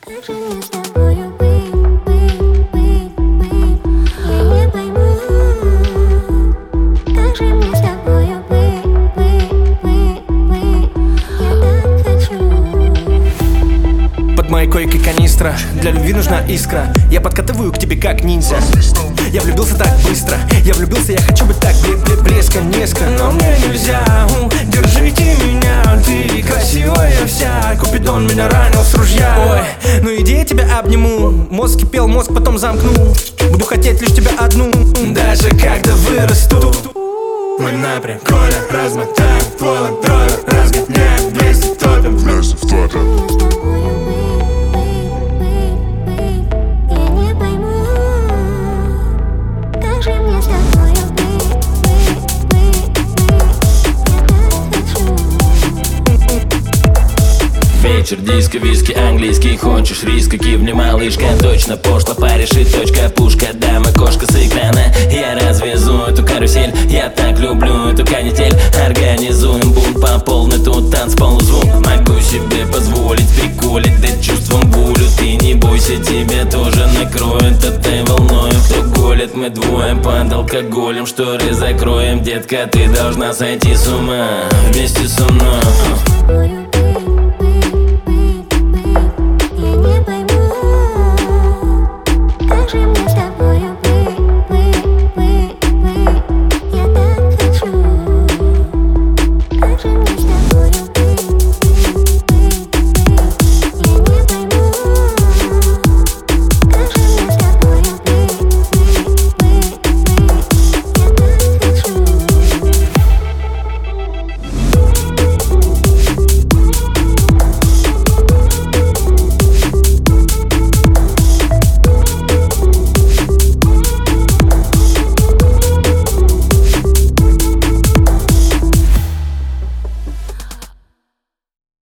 Как же мне с тобою быть? Я не пойму. Как же мне с тобою быть? Я так хочу. Под моей койкой канистра, для любви нужна искра. Я подкатываю к тебе как ниндзя. Я влюбился так быстро, я влюбился, я хочу быть так близко, низко. Но мне нельзя, держите меня, ты красивая вся. Купидон меня ранил с ружья. Ой, ну иди, я тебя обниму. Мозг кипел, мозг потом замкну. Буду хотеть лишь тебя одну, даже когда вырасту. Мы на приколе размотаем твой ладонь, разгоняем, вместе топим, С тобою я не пойму. Как же мне с тобою быть? Я так хочу. Вечер, диско, виски, английский. Хочешь риска, кивни, малышка. Точно пошло, паришь и точка, пушка. Дама, кошка с экрана. Я развезу эту карусель. Я так люблю эту канитель. Организуем бунт по полной, тут танцпол звук. Могу себе позволить приколить, да чувством булю. Ты не бойся, тебя тоже накроет этой волною. Кто голит, мы двое под алкоголем. Шторы закроем, детка, ты должна сойти с ума вместе со мной. Тобою